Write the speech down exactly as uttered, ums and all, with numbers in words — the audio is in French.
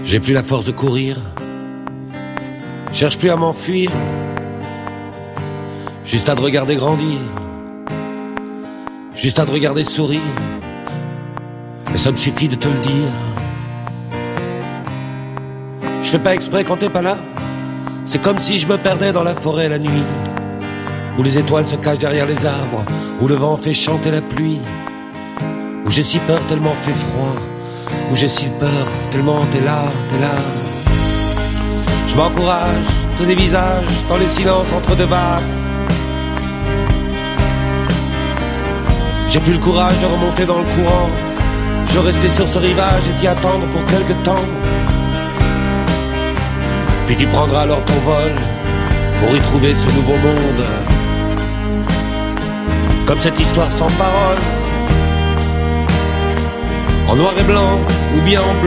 J'ai plus la force de courir, cherche plus à m'enfuir, juste à te regarder grandir, juste à te regarder sourire. Et ça me suffit de te le dire. Je fais pas exprès quand t'es pas là. C'est comme si je me perdais dans la forêt la nuit, où les étoiles se cachent derrière les arbres, où le vent fait chanter la pluie, où j'ai si peur tellement fait froid, où j'ai si peur tellement t'es là, t'es là. Je m'encourage, te dévisage dans les silences entre deux vagues. J'ai plus le courage de remonter dans le courant. Je veux rester sur ce rivage et t'y attendre pour quelque temps. Puis tu prendras alors ton vol pour y trouver ce nouveau monde. Comme cette histoire sans parole, en noir et blanc ou bien en bleu.